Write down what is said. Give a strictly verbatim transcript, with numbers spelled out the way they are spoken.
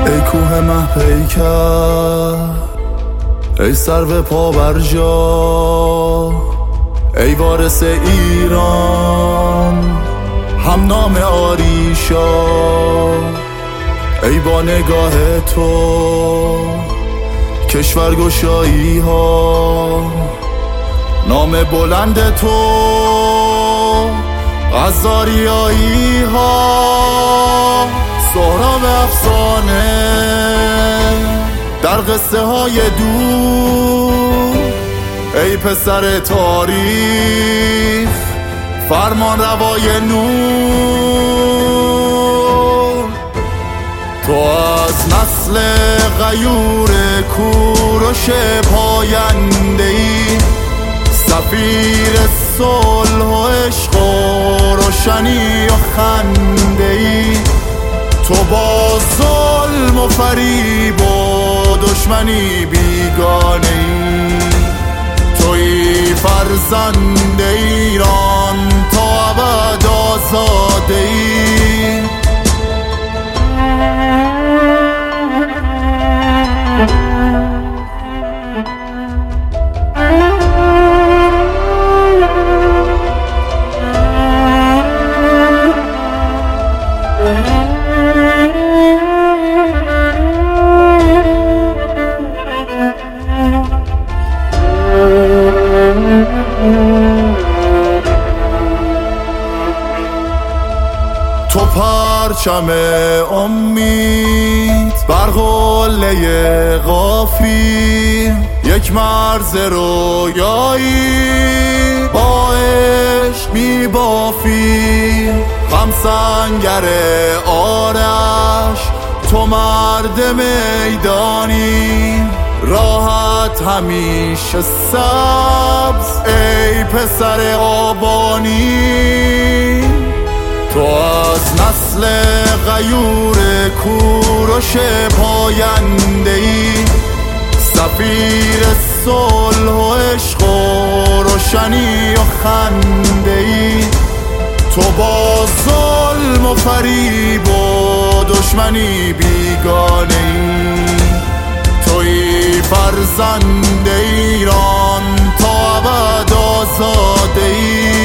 ای کوه مه پیکر، ای سرو پا بر جا، ای وارث ایران هم نام آریشا، ای با نگاه تو کشور گشایی ها، نام بلند تو غزاریایی ها، سهراب افسانه در قصه های دور، ای پسر تاریخ فرمان روای نور، تو از نسل غیور کوروش پاینده ای، سفیر صلح و عشق و روشنی و خنده ای، تو با ظلم و فریب و دشمنی بیگانه ای، تویی فرزند ایران تا ابد آزاده ای. تو پرچم امید بر قله قافی، یک مرز رویایی با عشق می بافی، هم سنگر آرش تو مرد میدانی، راحت همیشه سبز ای پسر آبانی، تو از نسل غیور کوروش پاینده ای، سفیر صلح و عشق و روشنی و خنده ای، تو با ظلم و فریب و دشمنی بیگانه ای، تویی فرزند ایران تا ابد آزاده ای.